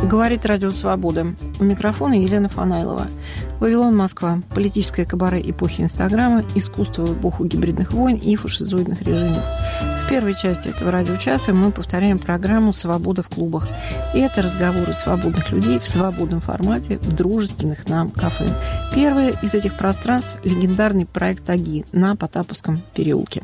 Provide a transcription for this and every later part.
Говорит Радио Свобода. У микрофона Елена Фанайлова. Вавилон, Москва. Политическое кабаре эпохи Инстаграма, искусство в эпоху гибридных войн и фашизоидных режимов. В первой части этого радиочаса мы повторяем программу «Свобода в клубах». И это разговоры свободных людей в свободном формате, в дружественных нам кафе. Первое из этих пространств – легендарный проект «Аги» на Потаповском переулке.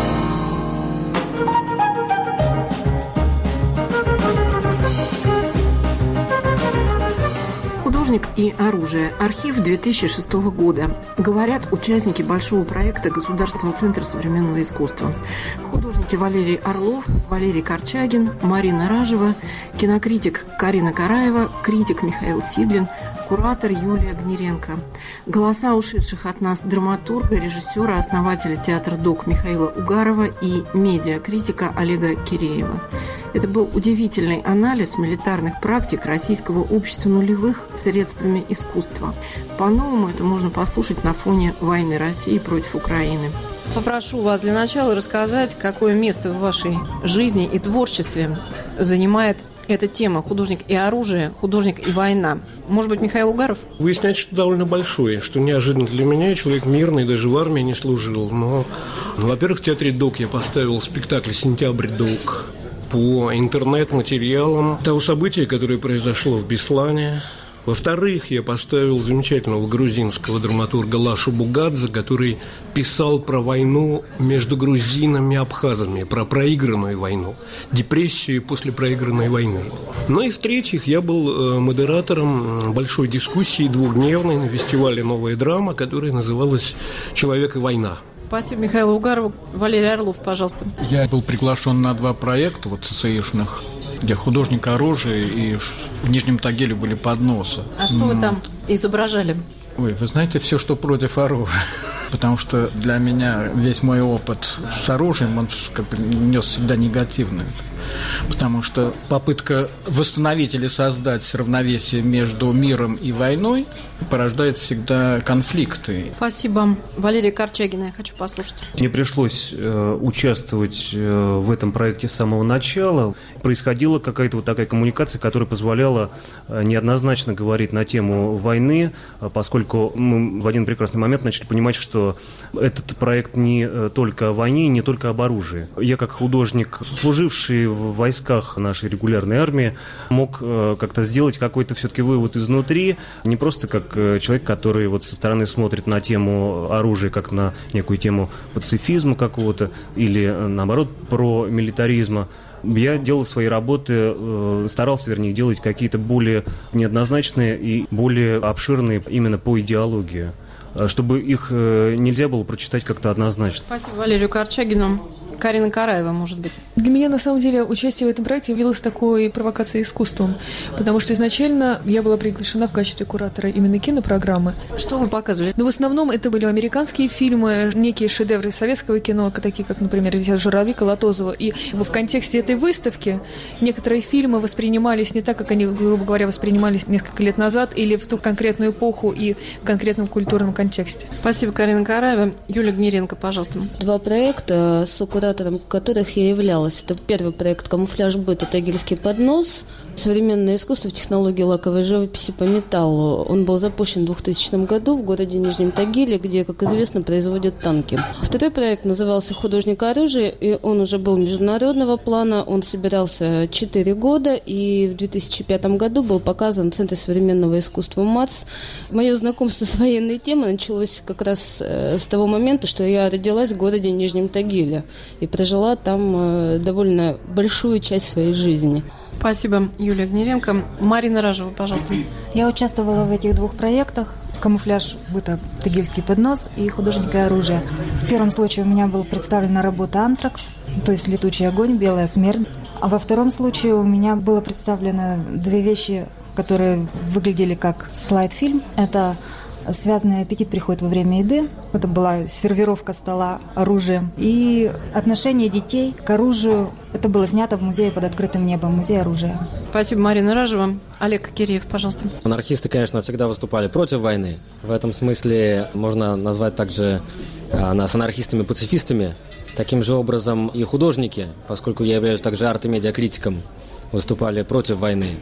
«Художник и оружие. Архив 2006 года». Говорят участники большого проекта Государственного центра современного искусства. Художники Валерий Орлов, Валерий Корчагин, Марина Ражева, кинокритик Карина Караева, критик Михаил Сидлин, куратор Юлия Гниренко. Голоса ушедших от нас драматурга, режиссера, основателя театра ДОК Михаила Угарова и медиакритика Олега Киреева. Это был удивительный анализ милитарных практик российского общества нулевых средствами искусства. По-новому это можно послушать на фоне войны России против Украины. Попрошу вас для начала рассказать, какое место в вашей жизни и творчестве занимает эта тема «Художник и оружие», «Художник и война». Может быть, Михаил Угаров? Выясняется, что довольно большое, что неожиданно для меня. Человек мирный, даже в армии не служил. Но, во-первых, в театре ДОК я поставил спектакль «Сентябрь ДОК» по интернет-материалам того события, которое произошло в Беслане. Во-вторых, я поставил замечательного грузинского драматурга Лашу Бугадзе, который писал про войну между грузинами и абхазами, про проигранную войну, депрессию после проигранной войны. Ну и в-третьих, я был модератором большой дискуссии двухдневной на фестивале «Новая драма», которая называлась «Человек и война». Спасибо Михаилу Угарову. Валерий Орлов, пожалуйста. Я был приглашен на 2 проекта ЦСИшных, где художник оружия и в Нижнем Тагиле были подносы. А что вы там изображали? Ой, вы знаете, все, что против оружия. Потому что для меня весь мой опыт с оружием, он как бы нес всегда негативный. Потому что попытка восстановить или создать равновесие между миром и войной порождает всегда конфликты. Спасибо. Валерия Корчагина, я хочу послушать. Мне пришлось участвовать в этом проекте с самого начала. Происходила какая-то вот такая коммуникация, которая позволяла неоднозначно говорить на тему войны, поскольку мы в один прекрасный момент начали понимать, что этот проект не только о войне, не только об оружии. Я как художник, служивший в войсках нашей регулярной армии, мог как-то сделать какой-то все-таки вывод изнутри, не просто как человек, который вот со стороны смотрит на тему оружия, как на некую тему пацифизма какого-то или, наоборот, про милитаризма. Я делал свои работы, старался, вернее, делать какие-то более неоднозначные и более обширные именно по идеологии, чтобы их нельзя было прочитать как-то однозначно. Спасибо Валерию Корчагину. Карина Караева, может быть. Для меня, на самом деле, участие в этом проекте явилось такой провокацией искусством, потому что изначально я была приглашена в качестве куратора именно кинопрограммы. Что вы показывали? Но в основном это были американские фильмы, некие шедевры советского кино, такие как, например, «Журавли» Колотозова. И в контексте этой выставки некоторые фильмы воспринимались не так, как они, грубо говоря, воспринимались несколько лет назад или в ту конкретную эпоху и в конкретном культурном контексте. Спасибо, Карина Караева. Юлия Гниренко, пожалуйста. 2 проекта с куратором которых я являлась. Это первый проект «Камуфляж быта. Тагильский поднос». Современное искусство в технологии лаковой живописи по металлу. Он был запущен в 2000 году в городе Нижнем Тагиле, где, как известно, производят танки. Второй проект назывался «Художник оружия», и он уже был международного плана. Он собирался 4 года, и в 2005 году был показан в Центре современного искусства МАЦ. Мое знакомство с военной темой началось как раз с того момента, что я родилась в городе Нижнем Тагиле и прожила там довольно большую часть своей жизни. Спасибо, Юлия Гниренко. Марина Ражева, пожалуйста. Я участвовала в этих 2 проектах. «Камуфляж быта. Тагильский поднос» и «Художник и оружие». В первом случае у меня была представлена работа «Антракс», то есть «Летучий огонь», «Белая смерть». А во втором случае у меня было представлено 2 вещи, которые выглядели как слайд-фильм. Это «Связанный аппетит приходит во время еды». Это была сервировка стола оружием. И отношение детей к оружию. Это было снято в музее под открытым небом, музей оружия. Спасибо, Марина Ражева. Олег Киреев, пожалуйста. Анархисты, конечно, всегда выступали против войны. В этом смысле можно назвать также нас анархистами-пацифистами. Таким же образом и художники, поскольку я являюсь также арт- и медиакритиком, выступали против войны.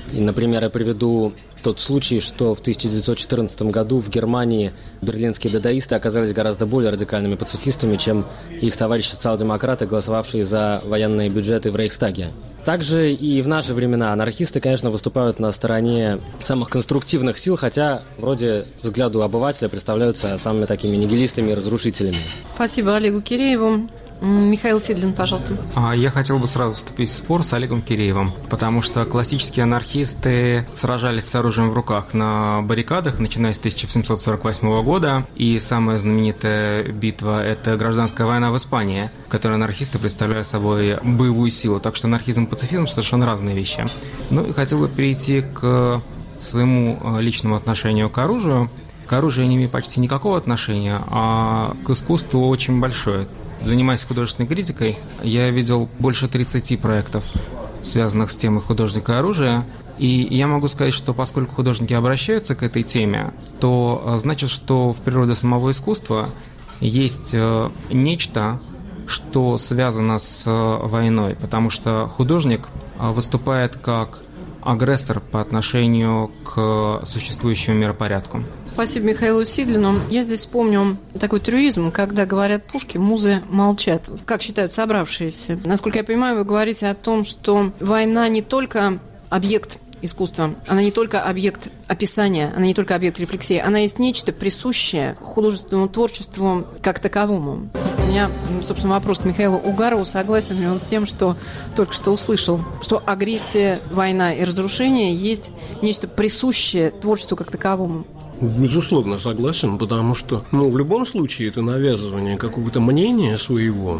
И, например, я приведу тот случай, что в 1914 году в Германии берлинские дадаисты оказались гораздо более радикальными пацифистами, чем их товарищи социал-демократы, голосовавшие за военные бюджеты в Рейхстаге. Также и в наши времена анархисты, конечно, выступают на стороне самых конструктивных сил, хотя вроде взгляду обывателя представляются самыми такими нигилистами и разрушителями. Спасибо Олегу Кирееву. Михаил Сидлин, пожалуйста. Я хотел бы сразу вступить в спор с Олегом Киреевым, потому что классические анархисты сражались с оружием в руках на баррикадах, начиная с 1748 года, и самая знаменитая битва – это гражданская война в Испании, в которой анархисты представляли собой боевую силу, так что анархизм и пацифизм – совершенно разные вещи. Ну и хотел бы перейти к своему личному отношению к оружию. К оружию я не имею почти никакого отношения, а к искусству очень большое. Занимаясь художественной критикой, я видел больше 30 проектов, связанных с темой художника и оружия. И я могу сказать, что поскольку художники обращаются к этой теме, то значит, что в природе самого искусства есть нечто, что связано с войной, потому что художник выступает как агрессор по отношению к существующему миропорядку. Спасибо Михаилу Сидлину. Я здесь вспомню такой трюизм, когда говорят пушки, музы молчат. Как считают собравшиеся? Насколько я понимаю, вы говорите о том, что война не только объект искусства, она не только объект описания, она не только объект рефлексии, она есть нечто присущее художественному творчеству как таковому. У меня, собственно, вопрос к Михаилу Угарову. Согласен ли он с тем, что только что услышал, что агрессия, война и разрушение есть нечто присущее творчеству как таковому? Безусловно, согласен, потому что, в любом случае, это навязывание какого-то мнения своего,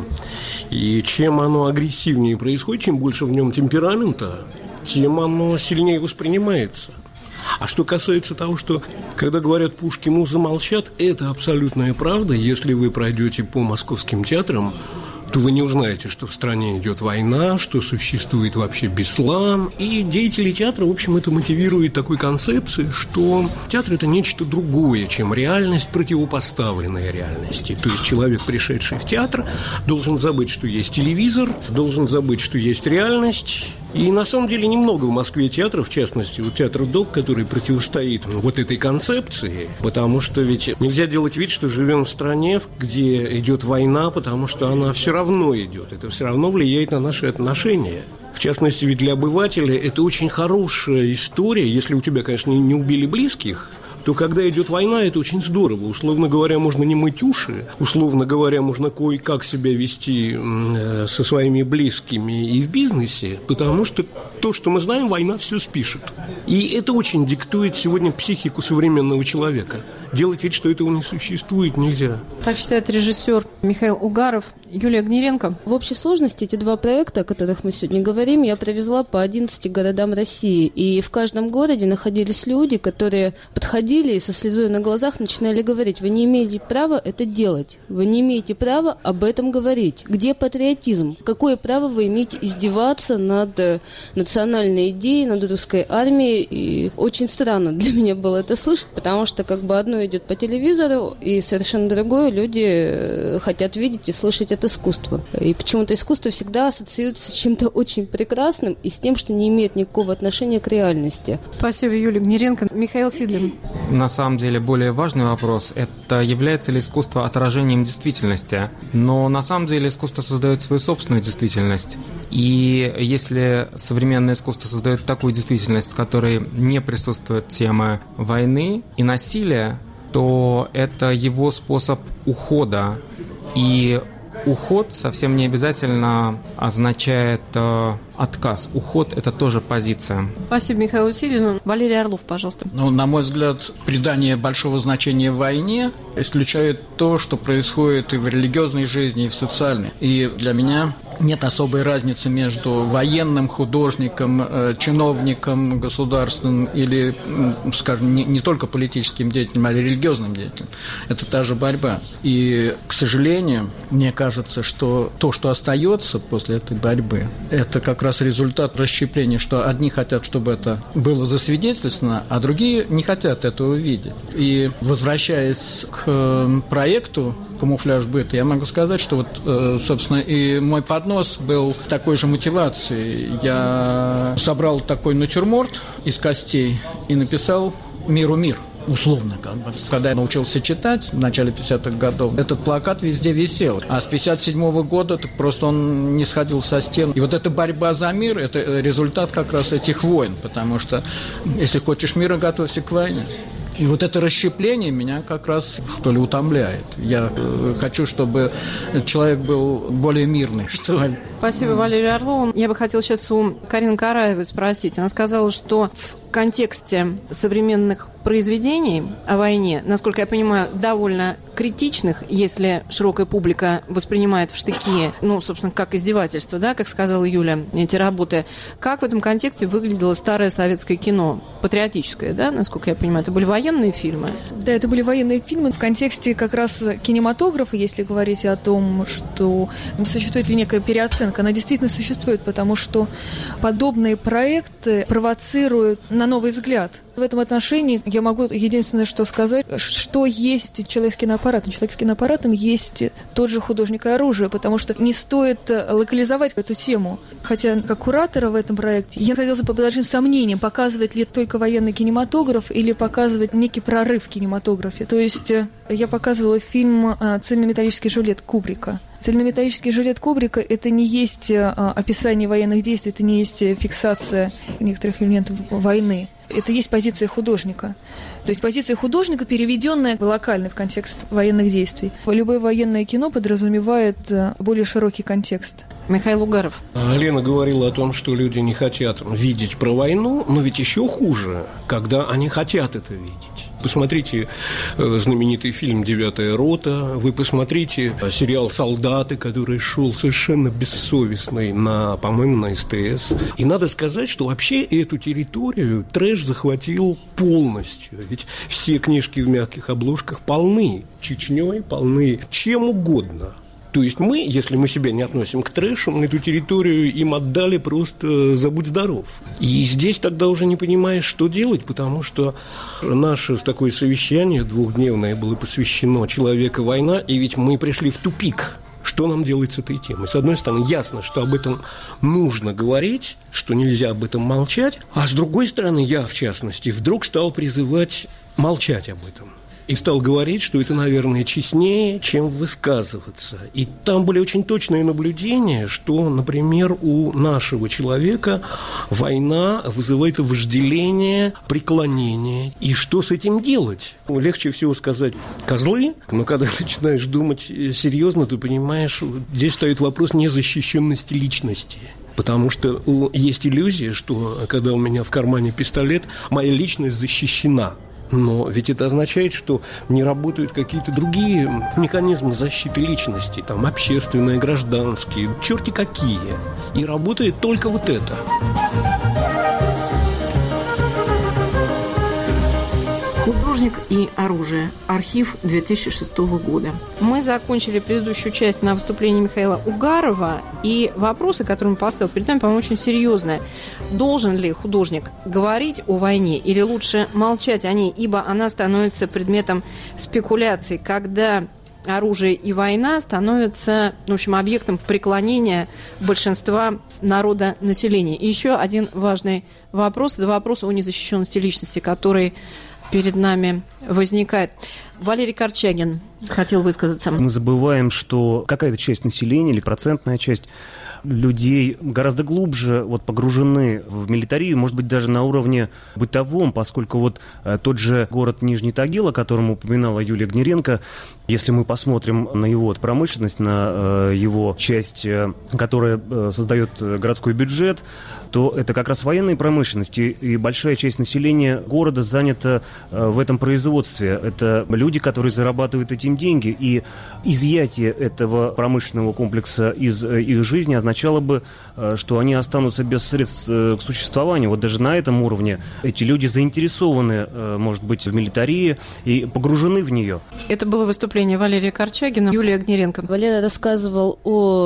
и чем оно агрессивнее происходит, чем больше в нем темперамента, тем оно сильнее воспринимается. А что касается того, что, когда говорят «пушки, музы молчат», это абсолютная правда. Если вы пройдете по московским театрам, то вы не узнаете, что в стране идет война, что существует вообще беслан. И деятели театра, в общем, это мотивирует такой концепцией, что театр – это нечто другое, чем реальность, противопоставленная реальности. То есть человек, пришедший в театр, должен забыть, что есть телевизор, должен забыть, что есть реальность. И на самом деле немного в Москве театров, в частности, театр ДОК, который противостоит вот этой концепции, потому что ведь нельзя делать вид, что живем в стране, где идет война, потому что она все равно идет, это все равно влияет на наши отношения. В частности, ведь для обывателя это очень хорошая история, если у тебя, конечно, не убили близких, то когда идет война, это очень здорово. Условно говоря, можно не мыть уши, условно говоря, можно кое-как себя вести со своими близкими и в бизнесе, потому что то, что мы знаем, война все спишет. И это очень диктует сегодня психику современного человека. Делать вид, что этого не существует, нельзя. Так считает режиссер Михаил Угаров. Юлия Гниренко. В общей сложности эти два проекта, о которых мы сегодня говорим, я провезла по 11 городам России. И в каждом городе находились люди, которые подходили и со слезой на глазах начинали говорить: вы не имеете права это делать, вы не имеете права об этом говорить. Где патриотизм? Какое право вы имеете издеваться над национальной идеей, над русской армией? И очень странно для меня было это слышать, потому что как бы одно идет по телевизору, и совершенно другое люди хотят видеть и слышать от искусства. И почему-то искусство всегда ассоциируется с чем-то очень прекрасным и с тем, что не имеет никакого отношения к реальности. Спасибо, Юлия Гниренко. Михаил Сидлин. На самом деле более важный вопрос – это является ли искусство отражением действительности. Но на самом деле искусство создает свою собственную действительность. И если современное искусство создает такую действительность, в которой не присутствует тема войны и насилия, то это его способ ухода. И уход совсем не обязательно означает отказ. Уход – это тоже позиция. Спасибо Михаилу Сидлину. Валерий Орлов, пожалуйста. На мой взгляд, придание большого значения войне исключает то, что происходит и в религиозной жизни, и в социальной. И для меня нет особой разницы между военным художником, чиновником государственным или, скажем, не только политическим деятелем, а и религиозным деятелем. Это та же борьба. И, к сожалению, мне кажется, что то, что остается после этой борьбы, это как раз результат расщепления, что одни хотят, чтобы это было засвидетельствовано, а другие не хотят этого видеть. И, возвращаясь к проекту камуфляж быта, я могу сказать, что вот, собственно, и мой поднос был такой же мотивацией. Я собрал такой натюрморт из костей и написал «Миру мир». Условно, как бы. Когда я научился читать в начале 50-х годов, этот плакат везде висел. А с 57-го года так просто он не сходил со стен. И вот эта борьба за мир – это результат как раз этих войн. Потому что, если хочешь мира, готовься к войне. И вот это расщепление меня как раз, что ли, утомляет. Я хочу, чтобы человек был более мирный, что ли. Спасибо, Валерий Орлов. Я бы хотела сейчас у Карины Караевой спросить. Она сказала, что в контексте современных произведений о войне, насколько я понимаю, довольно критичных, если широкая публика воспринимает в штыки, собственно, как издевательство, да, как сказала Юля, эти работы. Как в этом контексте выглядело старое советское кино? Патриотическое, да, насколько я понимаю? Это были военные фильмы? Да, это были военные фильмы. В контексте как раз кинематографа, если говорить о том, что существует ли некая переоценка, она действительно существует, потому что подобные проекты провоцируют на новый взгляд. В этом отношении я могу единственное, что сказать, что есть человек с киноаппаратом. Человек с киноаппаратом есть тот же художник и оружие, потому что не стоит локализовать эту тему. Хотя, как куратора в этом проекте, я находилась под большим сомнением, показывать ли только военный кинематограф или показывать некий прорыв в кинематографе. То есть я показывала фильм «Цельнометаллический жилет» Кубрика. Цельнометаллический жилет Кубрика – это не есть описание военных действий, это не есть фиксация некоторых элементов войны. Это есть позиция художника. То есть позиция художника, переведенная локально в контекст военных действий. Любое военное кино подразумевает более широкий контекст. Михаил Угаров. Лена говорила о том, что люди не хотят видеть про войну, но ведь еще хуже, когда они хотят это видеть. Посмотрите знаменитый фильм «Девятая рота», вы посмотрите сериал «Солдаты», который шел совершенно бессовестный, по-моему, на СТС. И надо сказать, что вообще эту территорию трэш захватил полностью. Ведь все книжки в мягких обложках полны Чечней, полны чем угодно. То есть мы, если мы себя не относим к трэшу, мы эту территорию им отдали просто за будь здоров. И здесь тогда уже не понимаешь, что делать, потому что наше такое совещание двухдневное было посвящено «Человек и война», и ведь мы пришли в тупик. Что нам делать с этой темой? С одной стороны, ясно, что об этом нужно говорить, что нельзя об этом молчать, а с другой стороны, я, в частности, вдруг стал призывать молчать об этом. И стал говорить, что это, наверное, честнее, чем высказываться. И там были очень точные наблюдения, что, например, у нашего человека война вызывает вожделение, преклонение. И что с этим делать? Легче всего сказать «козлы», но когда начинаешь думать серьезно, ты понимаешь, здесь стоит вопрос незащищенности личности. Потому что есть иллюзия, что когда у меня в кармане пистолет, моя личность защищена. Но ведь это означает, что не работают какие-то другие механизмы защиты личности, там общественные, гражданские, черти какие. И работает только вот это. Художник и оружие. Архив 2006 года. Мы закончили предыдущую часть на выступлении Михаила Угарова. И вопросы, которые он поставил перед нами, по-моему, очень серьезные. Должен ли художник говорить о войне или лучше молчать о ней, ибо она становится предметом спекуляций, когда оружие и война становятся, в общем, объектом преклонения большинства народа населения. И еще один важный вопрос – это вопрос о незащищенности личности, который перед нами возникает. Валерий Корчагин хотел высказаться. Мы забываем, что какая-то часть населения или процентная часть людей гораздо глубже погружены в милитарию, может быть, даже на уровне бытовом, поскольку тот же город Нижний Тагил, о котором упоминала Юлия Гниренко, если мы посмотрим на его промышленность, на его часть, которая создает городской бюджет, то это как раз военные промышленности, и большая часть населения города занята в этом производстве. Это люди, которые зарабатывают этим деньги, и изъятие этого промышленного комплекса из их жизни означает означало бы, что они останутся без средств к существованию. Вот даже на этом уровне эти люди заинтересованы, может быть, в милитарии и погружены в нее. Это было выступление Валерия Корчагина, Юлия Огнеренко. Валерий рассказывал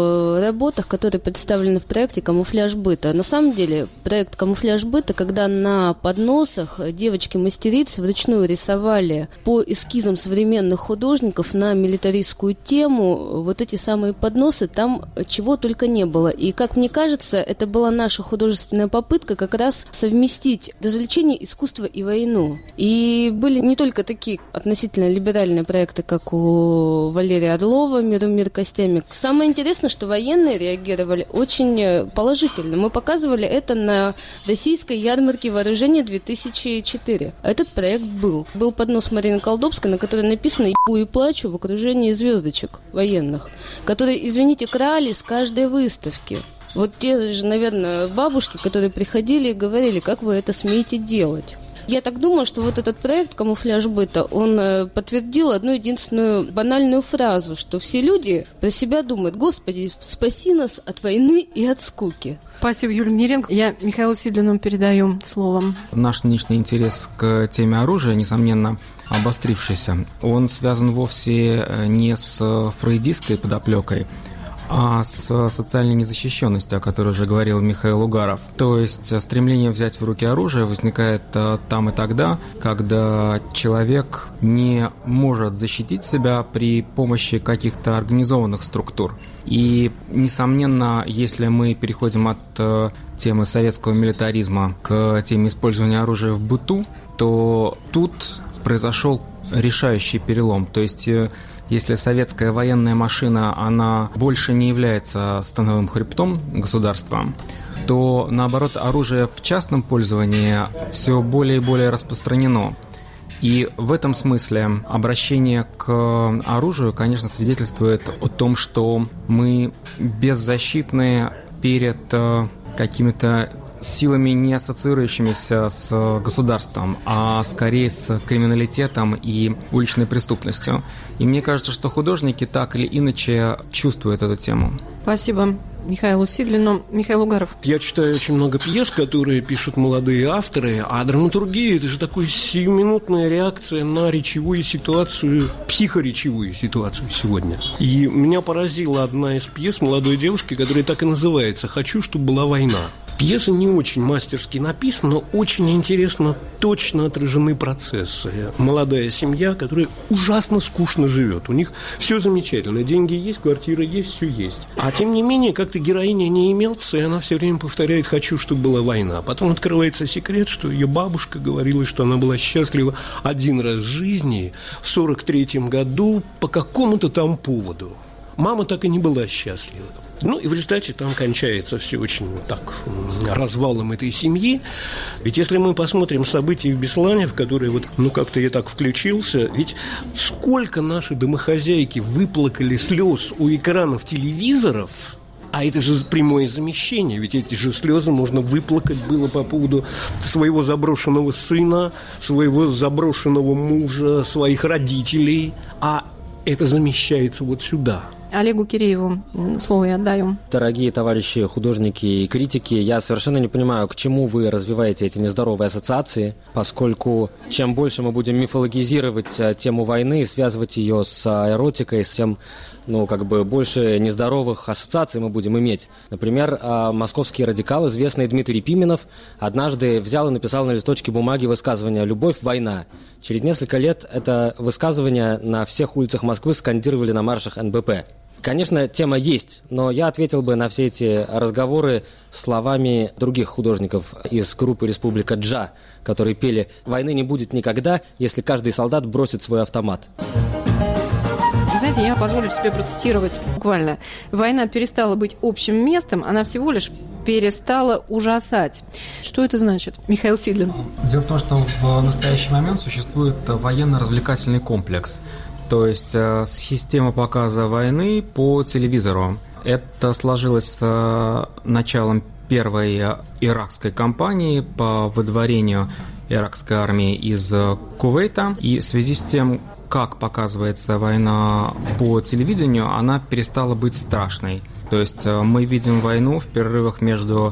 о работах, которые представлены в проекте «Камуфляж быта». На самом деле, проект «Камуфляж быта», когда на подносах девочки-мастерицы вручную рисовали по эскизам современных художников на милитаристскую тему вот эти самые подносы, там чего только не было. И, как мне кажется, это была наша художественная попытка как раз совместить развлечение, искусство и войну. И были не только такие относительно либеральные проекты, как у Валерия Орлова «Мир костями». Самое интересное, что военные реагировали очень положительно. Мы показывали это на российской ярмарке вооружения 2004. Этот проект был. Был поднос Марины Колдобской, на котором написано «Ебу и плачу» в окружении звездочек военных, которые, извините, крали с каждой выставки. Вот те же, наверное, бабушки, которые приходили и говорили, как вы это смеете делать. Я так думаю, что вот этот проект «Камуфляж быта», он подтвердил одну единственную банальную фразу, что все люди про себя думают: «Господи, спаси нас от войны и от скуки». Спасибо, Юлия Огнеренко. Я Михаилу Сидлину передаю словом. Наш нынешний интерес к теме оружия, несомненно, обострившийся, он связан вовсе не с фрейдистской подоплекой, а с социальной незащищенностью, о которой уже говорил Михаил Угаров. То есть стремление взять в руки оружие возникает там и тогда, когда человек не может защитить себя при помощи каких-то организованных структур. И, несомненно, если мы переходим от темы советского милитаризма к теме использования оружия в быту, то тут произошел решающий перелом. То есть если советская военная машина, она больше не является становым хребтом государства, то, наоборот, оружие в частном пользовании все более и более распространено. И в этом смысле обращение к оружию, конечно, свидетельствует о том, что мы беззащитны перед какими-то силами, не ассоциирующимися с государством, а скорее с криминалитетом и уличной преступностью. И мне кажется, что художники так или иначе чувствуют эту тему. Спасибо Михаилу Сидлину. Михаил Угаров. Я читаю очень много пьес, которые пишут молодые авторы, а драматургия – это же такая сиюминутная реакция на речевую ситуацию, психоречевую ситуацию сегодня. И меня поразила одна из пьес молодой девушки, которая так и называется «Хочу, чтобы была война». Пьеса не очень мастерски написана, но очень интересно, точно отражены процессы. Молодая семья, которая ужасно скучно живет. У них все замечательно. Деньги есть, квартира есть, все есть. А тем не менее, как-то героиня не имелся, и она все время повторяет «хочу, чтобы была война». Потом открывается секрет, что ее бабушка говорила, что она была счастлива один раз в жизни, в 1943 году, по какому-то там поводу. Мама так и не была счастлива. Ну, и в результате там кончается все очень так развалом этой семьи. Ведь если мы посмотрим события в Беслане, в которые вот, как-то я так включился, ведь сколько наши домохозяйки выплакали слез у экранов телевизоров, а это же прямое замещение, ведь эти же слезы можно выплакать было по поводу своего заброшенного сына, своего заброшенного мужа, своих родителей, а это замещается вот сюда. Олегу Кирееву слово я отдаю. Дорогие товарищи художники и критики, я совершенно не понимаю, к чему вы развиваете эти нездоровые ассоциации, поскольку чем больше мы будем мифологизировать тему войны и связывать ее с эротикой, с тем, больше нездоровых ассоциаций мы будем иметь. Например, московский радикал, известный Дмитрий Пименов, однажды взял и написал на листочке бумаги высказывание «Любовь – война». Через несколько лет это высказывание на всех улицах Москвы скандировали на маршах НБП. Конечно, тема есть, но я ответил бы на все эти разговоры словами других художников из группы «Республика Джа», которые пели «Войны не будет никогда, если каждый солдат бросит свой автомат». Знаете, я позволю себе процитировать буквально. «Война перестала быть общим местом, она всего лишь перестала ужасать». Что это значит? Михаил Сидлин. Дело в том, что в настоящий момент существует военно-развлекательный комплекс. То есть система показа войны по телевизору. Это сложилось с началом первой иракской кампании по выдворению иракской армии из Кувейта. И в связи с тем, как показывается война по телевидению, она перестала быть страшной. То есть мы видим войну в перерывах между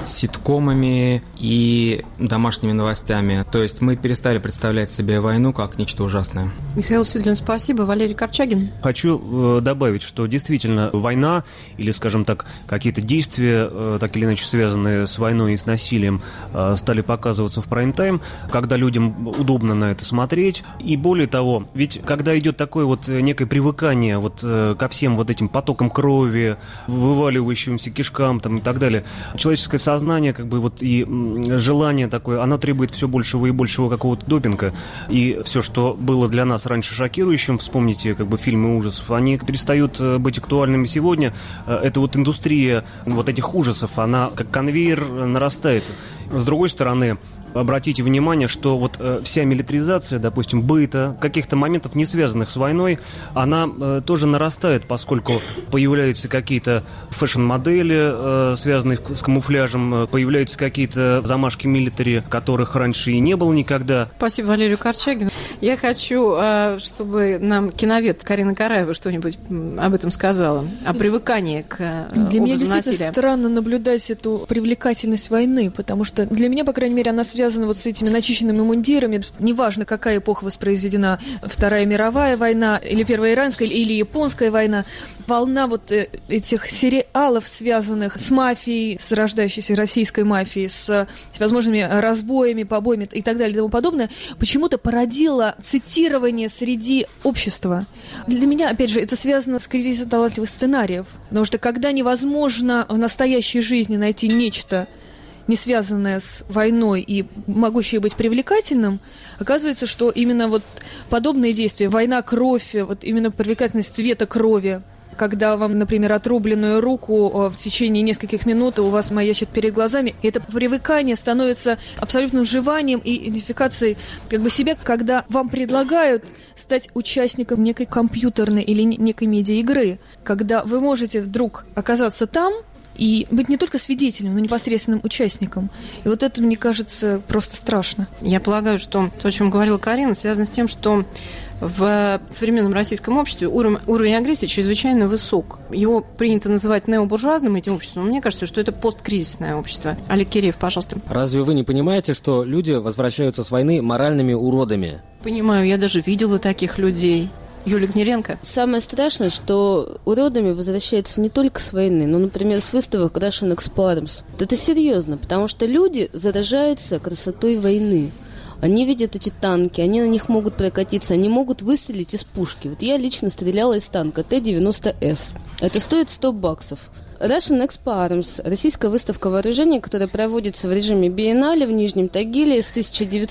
ситкомами и домашними новостями. То есть мы перестали представлять себе войну как нечто ужасное. Михаил Сидлин, спасибо. Валерий Корчагин. Хочу добавить, что действительно война или, скажем так, какие-то действия, так или иначе связанные с войной и с насилием, стали показываться в прайм-тайм, когда людям удобно на это смотреть. И более того, ведь когда идет такое вот некое привыкание вот ко всем вот этим потокам крови, вываливающимся кишкам там, и так далее, человеческое сознание, как бы вот и желание такое, оно требует все большего и большего какого-то допинга. И все, что было для нас раньше шокирующим, вспомните как бы фильмы ужасов, они перестают быть актуальными сегодня. Это вот индустрия вот этих ужасов, она как конвейер нарастает. С другой стороны, обратите внимание, что вот вся милитаризация, допустим, быта, каких-то моментов, не связанных с войной, она тоже нарастает, поскольку появляются какие-то фэшн-модели, связанные с камуфляжем, появляются какие-то замашки милитари, которых раньше и не было никогда. Спасибо Валерию Корчагину. Я хочу, чтобы нам киновед Карина Караева что-нибудь об этом сказала, о привыкании к образу насилия. Для меня действительно странно наблюдать эту привлекательность войны, потому что для меня, по крайней мере, она связана вот с этими начищенными мундирами. Неважно, какая эпоха воспроизведена, Вторая мировая война, или Первая иранская, или Японская война. Волна вот этих сериалов, связанных с мафией, с рождающейся российской мафией, с возможными разбоями, побоями и так далее и тому подобное, почему-то породила цитирование среди общества. Для меня, опять же, это связано с кризисом талантливых сценариев. Потому что когда невозможно в настоящей жизни найти нечто, не связанное с войной и могущее быть привлекательным, оказывается, что именно вот подобные действия, война, кровь, вот именно привлекательность цвета крови, когда вам, например, отрубленную руку в течение нескольких минут у вас маячит перед глазами, и это привыкание становится абсолютным вживанием и идентификацией как бы себя, когда вам предлагают стать участником некой компьютерной или некой медиа-игры, когда вы можете вдруг оказаться там, и быть не только свидетелем, но непосредственным участником. И вот это, мне кажется, просто страшно. Я полагаю, что то, о чем говорила Карина, связано с тем, что в современном российском обществе уровень агрессии чрезвычайно высок. Его принято называть необуржуазным этим обществом, но мне кажется, что это посткризисное общество. Олег Киреев, пожалуйста. Разве вы не понимаете, что люди возвращаются с войны моральными уродами? Понимаю, я даже видела таких людей. Юлия Гнеренко. Самое страшное, что уродами возвращаются не только с войны, но, например, с выставок Russian Expo. Это серьезно, потому что люди заражаются красотой войны. Они видят эти танки, они на них могут прокатиться, они могут выстрелить из пушки. Вот я лично стреляла из танка Т-90С. Это стоит $100. Russian Expo Arms – российская выставка вооружений, которая проводится в режиме биеннале в Нижнем Тагиле с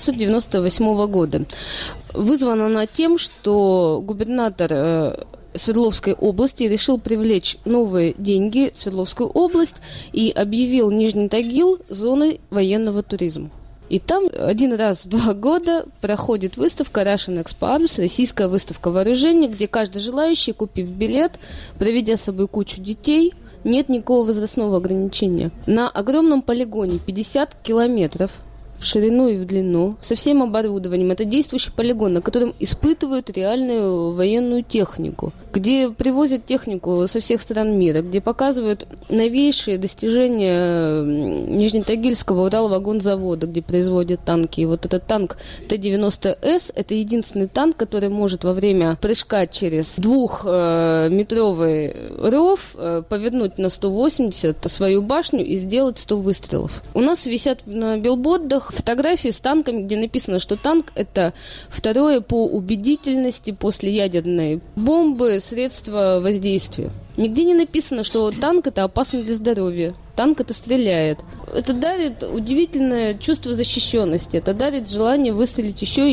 1998 года. Вызвана она тем, что губернатор Свердловской области решил привлечь новые деньги в Свердловскую область и объявил Нижний Тагил зоной военного туризма. И там один раз в 2 года проходит выставка Russian Expo Arms, российская выставка вооружений, где каждый желающий, купив билет, проведя с собой кучу детей, нет никакого возрастного ограничения. На огромном полигоне 50 километров в ширину и в длину, со всем оборудованием. Это действующий полигон, на котором испытывают реальную военную технику, где привозят технику со всех стран мира, где показывают новейшие достижения Нижнетагильского Уралвагонзавода, где производят танки. И вот этот танк Т-90С – это единственный танк, который может во время прыжка через 2-метровый ров повернуть на 180 свою башню и сделать 100 выстрелов. У нас висят на билбордах фотографии с танками, где написано, что танк – это второе по убедительности после ядерной бомбы средство воздействия. Нигде не написано, что танк – это опасно для здоровья. Танк это стреляет. Это дарит удивительное чувство защищенности. Это дарит желание выстрелить еще.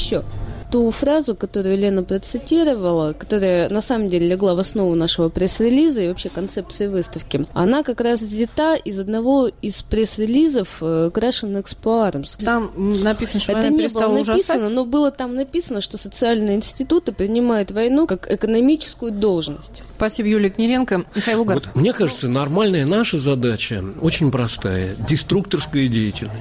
Ту фразу, которую Лена процитировала, которая на самом деле легла в основу нашего пресс-релиза и вообще концепции выставки, она как раз взята из одного из пресс-релизов к Russian Expo Arms. Там написано, что это война не было написано, но было там написано, что социальные институты принимают войну как экономическую должность. Спасибо, Юлия Гнеренко. Михаил Угар. Вот, мне кажется, нормальная наша задача очень простая – деструкторская деятельность.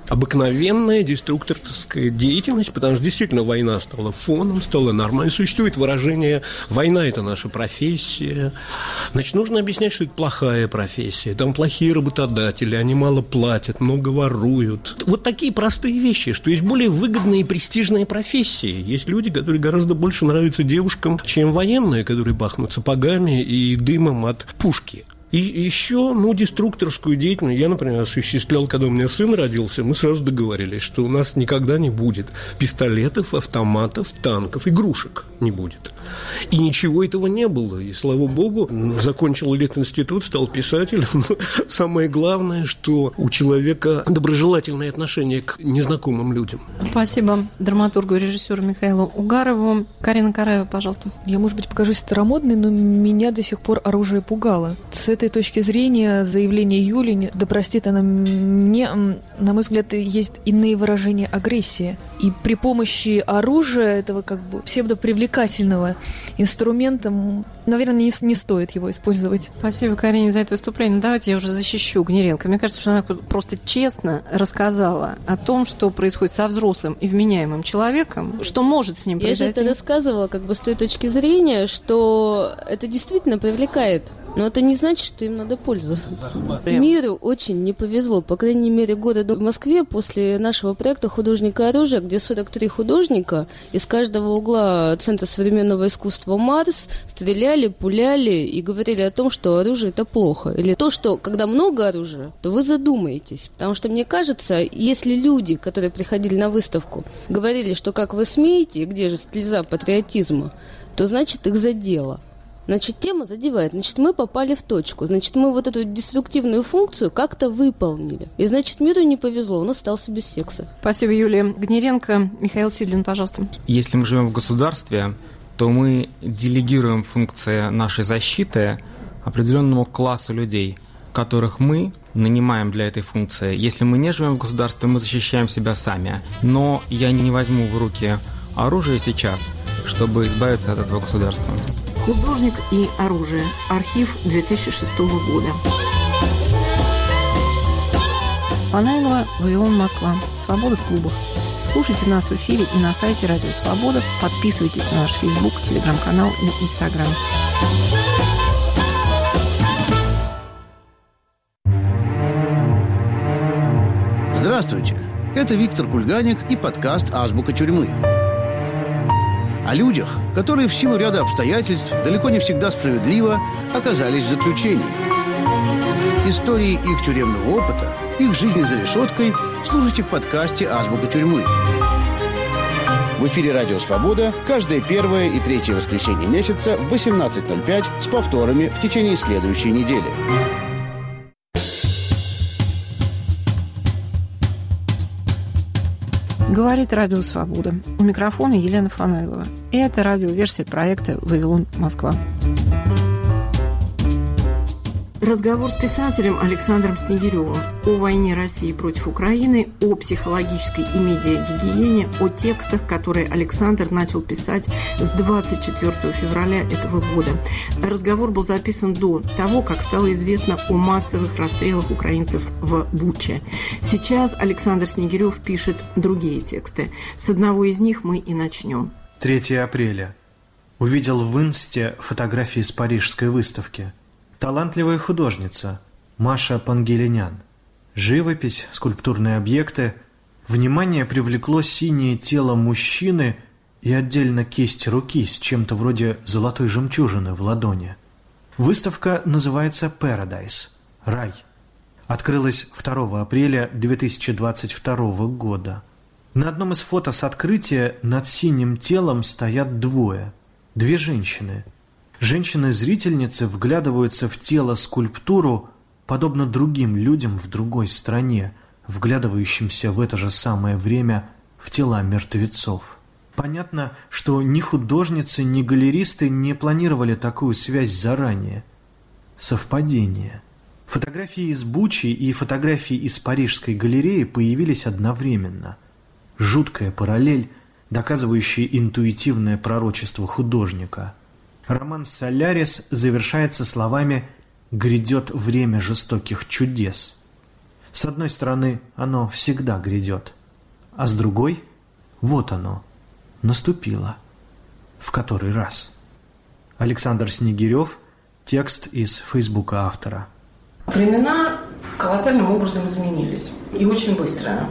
обыкновенная деструкторская деятельность, потому что действительно война стала фоном, стала нормальной. Существует выражение «война – это наша профессия». Значит, нужно объяснять, что это плохая профессия. Там плохие работодатели, они мало платят, много воруют. Вот такие простые вещи, что есть более выгодные и престижные профессии. Есть люди, которые гораздо больше нравятся девушкам, чем военные, которые пахнут сапогами и дымом от пушки. И еще, деструкторскую деятельность я, например, осуществлял, когда у меня сын родился, мы сразу договорились, что у нас никогда не будет пистолетов, автоматов, танков, игрушек не будет. И ничего этого не было. И, слава богу, закончил Литинститут, стал писателем. Но самое главное, что у человека доброжелательное отношение к незнакомым людям. Спасибо драматургу и режиссеру Михаилу Угарову. Карина Караева, пожалуйста. Я, может быть, покажусь старомодной, но меня до сих пор оружие пугало. С этой точки зрения заявление Юли, да простит она мне, на мой взгляд, есть иные выражения агрессии. И при помощи оружия, этого псевдопривлекательного инструмента, наверное, не стоит его использовать. Спасибо, Карине, за это выступление. Давайте я уже защищу Гнеренко. Мне кажется, что она просто честно рассказала о том, что происходит со взрослым и вменяемым человеком, что может с ним произойти. Я же это рассказывала с той точки зрения, что это действительно привлекает. Но это не значит, что им надо пользоваться. Миру очень не повезло. По крайней мере, городу Москве после нашего проекта «Художника оружия», где 43 художника из каждого угла Центра современного искусства «Марс» стреляли, пуляли и говорили о том, что оружие – это плохо. Или то, что когда много оружия, то вы задумаетесь. Потому что, мне кажется, если люди, которые приходили на выставку, говорили, что как вы смеете, и где же слеза патриотизма, то значит их задело. Значит, тема задевает. Значит, мы попали в точку. Значит, мы вот эту деструктивную функцию как-то выполнили. И, значит, миру не повезло, он остался без секса. Спасибо, Юлия Гнеренко. Михаил Сидлин, пожалуйста. Если мы живем в государстве, то мы делегируем функции нашей защиты определенному классу людей, которых мы нанимаем для этой функции. Если мы не живем в государстве, мы защищаем себя сами. Но я не возьму в руки оружие сейчас, чтобы избавиться от этого государства. «Художник и оружие». Архив 2006 года. Фанайлова, Вавилон, Москва. Свобода в клубах. Слушайте нас в эфире и на сайте Радио Свобода. Подписывайтесь на наш Фейсбук, Телеграм-канал и Инстаграм. Здравствуйте! Это Виктор Кульганик и подкаст «Азбука тюрьмы». О людях, которые в силу ряда обстоятельств, далеко не всегда справедливо, оказались в заключении. Истории их тюремного опыта, их жизни за решеткой слушайте в подкасте «Азбука тюрьмы». В эфире «Радио Свобода» каждое первое и третье воскресенье месяца в 18:05 с повторами в течение следующей недели. Говорит Радио Свобода. У микрофона Елена Фанайлова. И это радиоверсия проекта «Вавилон, Москва». Разговор с писателем Александром Снегиревым о войне России против Украины, о психологической и медиагигиене, о текстах, которые Александр начал писать с 24 февраля этого года. Разговор был записан до того, как стало известно о массовых расстрелах украинцев в Буче. Сейчас Александр Снегирев пишет другие тексты. С одного из них мы и начнем. 3 апреля. Увидел в Инсте фотографии с парижской выставки. Талантливая художница Маша Пангелинян. Живопись, скульптурные объекты. Внимание привлекло синее тело мужчины и отдельно кисть руки с чем-то вроде золотой жемчужины в ладони. Выставка называется «Paradise» – «Рай». Открылась 2 апреля 2022 года. На одном из фото с открытия над синим телом стоят две женщины. Женщины-зрительницы вглядываются в тело-скульптуру, подобно другим людям в другой стране, вглядывающимся в это же самое время в тела мертвецов. Понятно, что ни художницы, ни галеристы не планировали такую связь заранее. Совпадение. Фотографии из Бучи и фотографии из Парижской галереи появились одновременно. Жуткая параллель, доказывающая интуитивное пророчество художника. Роман «Солярис» завершается словами «грядет время жестоких чудес». С одной стороны, оно всегда грядет, а с другой – вот оно, наступило. В который раз? Александр Снегирев, текст из Фейсбука автора. Времена колоссальным образом изменились. И очень быстро.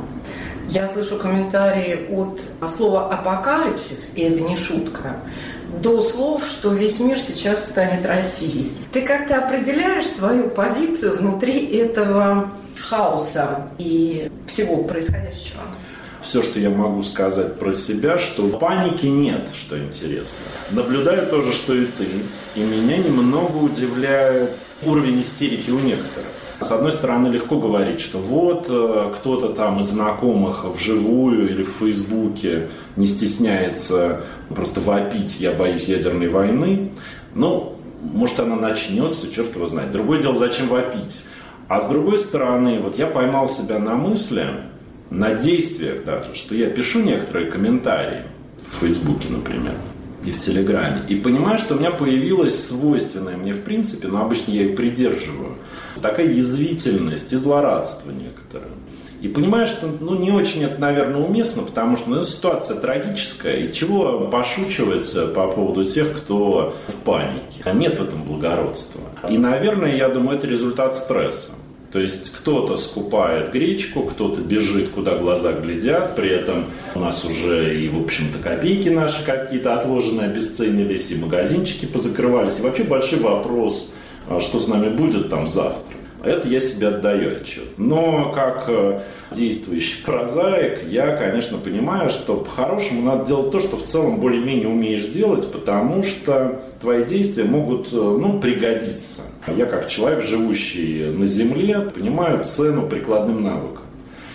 Я слышу комментарии от слова «апокалипсис», и это не шутка, до слов, что весь мир сейчас станет Россией. Ты как-то определяешь свою позицию внутри этого хаоса и всего происходящего? Все, что я могу сказать про себя, что паники нет, что интересно. Наблюдаю то же, что и ты. И меня немного удивляет уровень истерики у некоторых. С одной стороны, легко говорить, что вот кто-то там из знакомых вживую или в Фейсбуке не стесняется просто вопить «я боюсь ядерной войны». Ну, может, она начнется, черт его знает. Другое дело, зачем вопить. А с другой стороны, вот я поймал себя на мысли, на действиях даже, что я пишу некоторые комментарии в Фейсбуке, например, и в Телеграме, и понимаю, что у меня появилась свойственная мне, в принципе, но обычно я ее придерживаю, такая язвительность и злорадство некоторое. И понимаю, что не очень это, наверное, уместно, потому что ситуация трагическая, и чего пошучивать по поводу тех, кто в панике. Нет в этом благородства. И, наверное, я думаю, это результат стресса. То есть кто-то скупает гречку, кто-то бежит, куда глаза глядят. При этом у нас уже и, в общем-то, копейки наши какие-то отложенные обесценились, и магазинчики позакрывались. И вообще большой вопрос, что с нами будет там завтра. Это я себе отдаю отчет. Но как действующий прозаик, я, конечно, понимаю, что по-хорошему надо делать то, что в целом более-менее умеешь делать, потому что твои действия могут пригодиться. Я, как человек, живущий на земле, понимаю цену прикладным навыкам.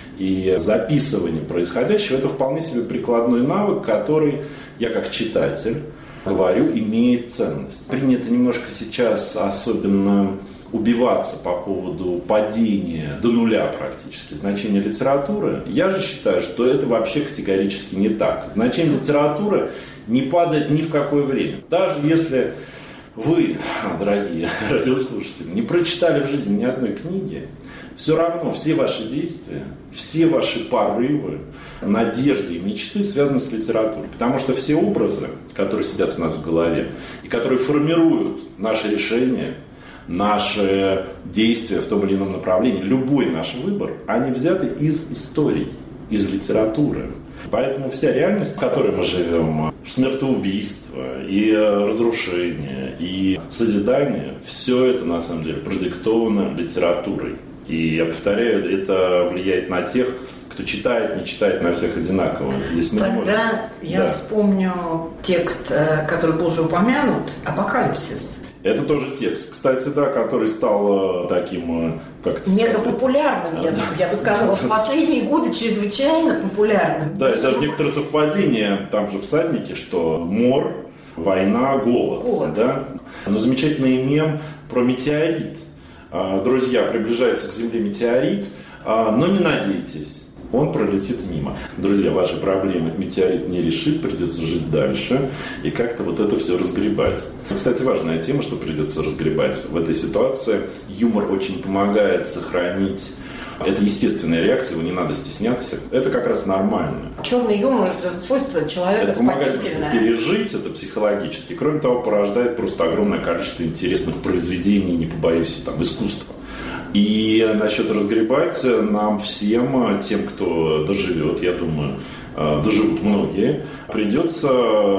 И записывание происходящего – это вполне себе прикладной навык, который я, как читатель, говорю, имеет ценность. Принято немножко сейчас особенно убиваться по поводу падения до нуля практически значения литературы. Я же считаю, что это вообще категорически не так. Значение литературы не падает ни в какое время. Даже если вы, дорогие радиослушатели, не прочитали в жизни ни одной книги, все равно все ваши действия, все ваши порывы, надежды и мечты связаны с литературой. Потому что все образы, которые сидят у нас в голове и которые формируют наши решения, наши действия в том или ином направлении, любой наш выбор, они взяты из историй, из литературы. Поэтому вся реальность, в которой мы живем, смертоубийство и разрушение, и созидание, все это на самом деле продиктовано литературой. И я повторяю, это влияет на тех, кто читает, не читает, на всех одинаково. Тогда я вспомню текст, который был уже упомянут, «Апокалипсис». Это тоже текст, кстати, да, который стал таким, как это сказать, популярным, я бы сказала, в последние годы чрезвычайно популярным. Да, и даже некоторые совпадения, там же всадники, что мор, война, голод. Да? Но замечательный мем про метеорит. Друзья, приближается к Земле метеорит, но не надейтесь. Он пролетит мимо. Друзья, ваши проблемы метеорит не решит, придется жить дальше и как-то вот это все разгребать. Кстати, важная тема, что придется разгребать в этой ситуации. Юмор очень помогает сохранить. Это естественная реакция, его не надо стесняться. Это как раз нормально. Черный юмор – это свойство человека спасительное. Это помогает пережить это психологически. Кроме того, порождает просто огромное количество интересных произведений, не побоюсь, искусства. И насчет разгребать нам всем, тем, кто доживет, я думаю, доживут многие, придется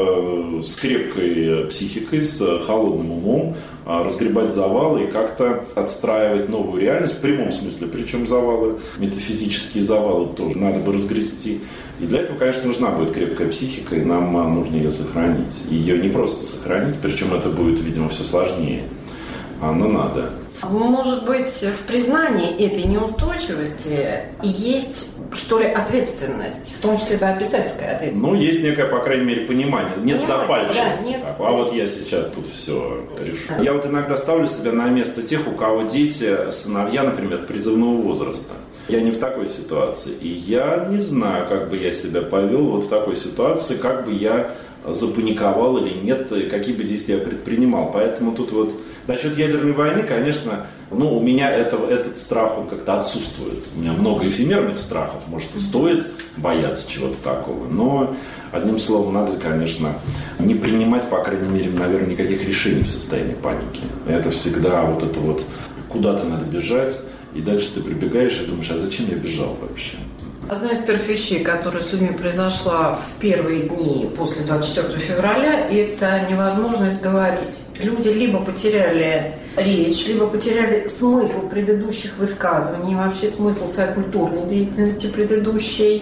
с крепкой психикой, с холодным умом разгребать завалы и как-то отстраивать новую реальность в прямом смысле. Причем завалы, метафизические завалы тоже надо бы разгрести. И для этого, конечно, нужна будет крепкая психика, и нам нужно ее сохранить. Ее не просто сохранить, причем это будет, видимо, все сложнее. Но надо. Может быть, в признании этой неустойчивости есть, что ли, ответственность, в том числе твоя писательская ответственность? Есть некое, по крайней мере, понимание. Нет запальчивости. Да, а вот я сейчас тут все решу. Я иногда ставлю себя на место тех, у кого дети, сыновья, например, призывного возраста. Я не в такой ситуации. И я не знаю, как бы я себя повел в такой ситуации, как бы я запаниковал или нет, какие бы действия я предпринимал. Поэтому тут Насчет ядерной войны, конечно, у меня этот страх, он как-то отсутствует. У меня много эфемерных страхов, может, и стоит бояться чего-то такого. Но, одним словом, надо, конечно, не принимать, по крайней мере, наверное, никаких решений в состоянии паники. Это всегда куда-то надо бежать, и дальше ты прибегаешь и думаешь, а зачем я бежал вообще? Одна из первых вещей, которая с людьми произошла в первые дни после 24 февраля, это невозможность говорить. Люди либо потеряли речь, либо потеряли смысл предыдущих высказываний, вообще смысл своей культурной деятельности предыдущей,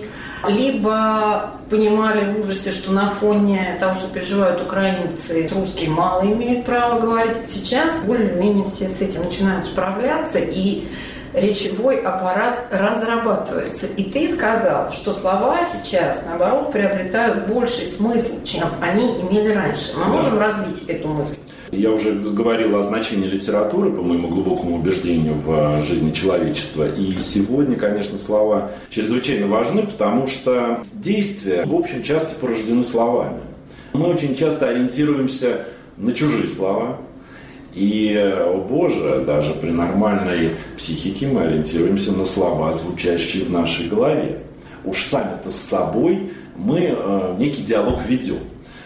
либо понимали в ужасе, что на фоне того, что переживают украинцы, русские мало имеют права говорить. Сейчас более-менее все с этим начинают справляться, и речевой аппарат разрабатывается. И ты сказал, что слова сейчас, наоборот, приобретают больший смысл, чем они имели раньше. Мы можем развить эту мысль? Я уже говорил о значении литературы, по моему глубокому убеждению, в жизни человечества. И сегодня, конечно, слова чрезвычайно важны, потому что действия, в общем, часто порождены словами. Мы очень часто ориентируемся на чужие слова. И, о боже, даже при нормальной психике мы ориентируемся на слова, звучащие в нашей голове. Уж сами-то с собой мы некий диалог ведем.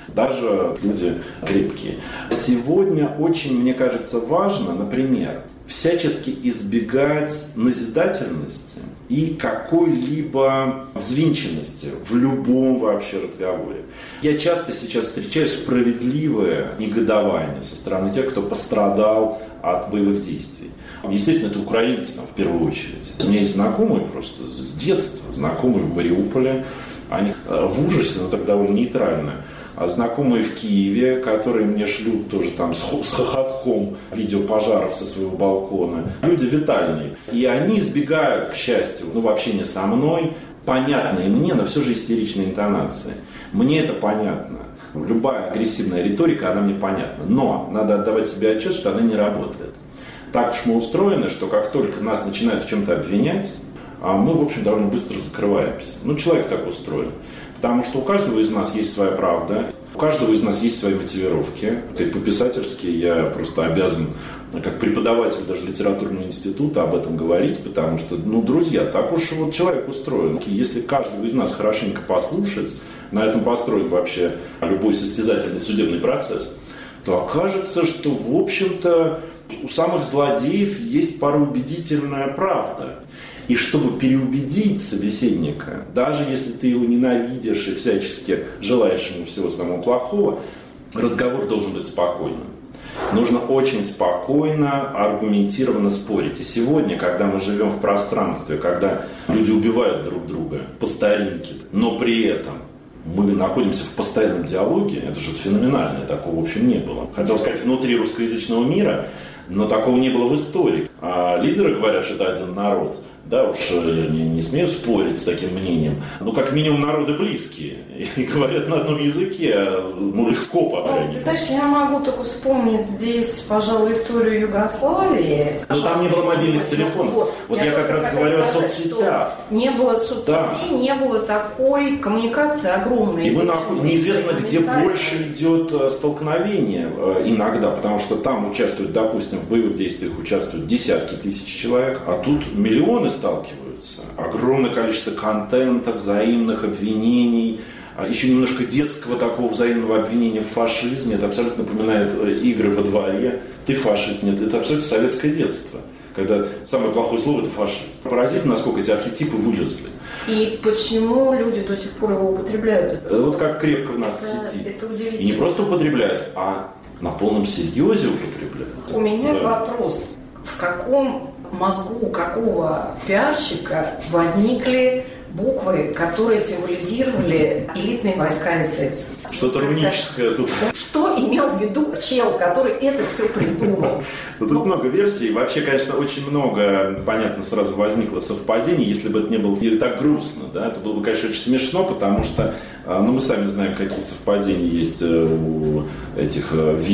Даже люди крепкие. Сегодня очень, мне кажется, важно, например, всячески избегать назидательности и какой-либо взвинченности в любом вообще разговоре. Я часто сейчас встречаю справедливое негодование со стороны тех, кто пострадал от боевых действий. Естественно, это украинцы в первую очередь. У меня есть знакомые просто с детства, знакомые в Мариуполе. Они в ужасе, но так довольно нейтрально. А знакомые в Киеве, которые мне шлют тоже там с хохотком видео пожаров со своего балкона. Люди витальные. И они избегают, к счастью, в общении со мной, понятной мне, но все же истеричной интонации. Мне это понятно. Любая агрессивная риторика, она мне понятна. Но надо отдавать себе отчет, что она не работает. Так уж мы устроены, что как только нас начинают в чем-то обвинять, мы, в общем, довольно быстро закрываемся. Человек так устроен. Потому что у каждого из нас есть своя правда, у каждого из нас есть свои мотивировки. И по-писательски я просто обязан, как преподаватель даже литературного института, об этом говорить, потому что, друзья, так уж человек устроен. И если каждого из нас хорошенько послушать, на этом построен вообще любой состязательный судебный процесс, то окажется, что, в общем-то, у самых злодеев есть порой убедительная правда. И чтобы переубедить собеседника, даже если ты его ненавидишь и всячески желаешь ему всего самого плохого, разговор должен быть спокойным. Нужно очень спокойно, аргументированно спорить. И сегодня, когда мы живем в пространстве, когда люди убивают друг друга по старинке, но при этом мы находимся в постоянном диалоге, это же феноменально, такого в общем не было. Хотел сказать, внутри русскоязычного мира, но такого не было в истории. А лидеры говорят, что это один народ. Да уж, не смею спорить с таким мнением. Как минимум народы близкие. И говорят на одном языке, легко поговорить. Ты знаешь, я могу только вспомнить здесь, пожалуй, историю Югославии. Но там не было мобильных телефонов. Вот я как раз говорю о соцсетях. Не было соцсетей, не было такой коммуникации огромной. И неизвестно, где больше идет столкновение иногда, потому что там участвуют, допустим, в боевых действиях участвуют десятки тысяч человек, а тут миллионы сталкиваются. Огромное количество контента, взаимных обвинений, еще немножко детского такого взаимного обвинения в фашизме. Это абсолютно напоминает игры во дворе. Ты фашист. Нет, это абсолютно советское детство. Когда самое плохое слово – это фашист. Поразительно, насколько эти архетипы вылезли. И почему люди до сих пор его употребляют? Это вот как крепко в нас сидит. Это удивительно. И не просто употребляют, а на полном серьезе употребляют. У меня вопрос. В каком мозгу какого пиарщика возникли буквы, которые символизировали элитные войска СС? Что-то руническое тут. Что имел в виду чел, который это все придумал? Тут много версий. Вообще, конечно, очень много, понятно, сразу возникло совпадений. Если бы это не было так грустно, да, это было бы, конечно, очень смешно, потому что, мы сами знаем, какие совпадения есть у этих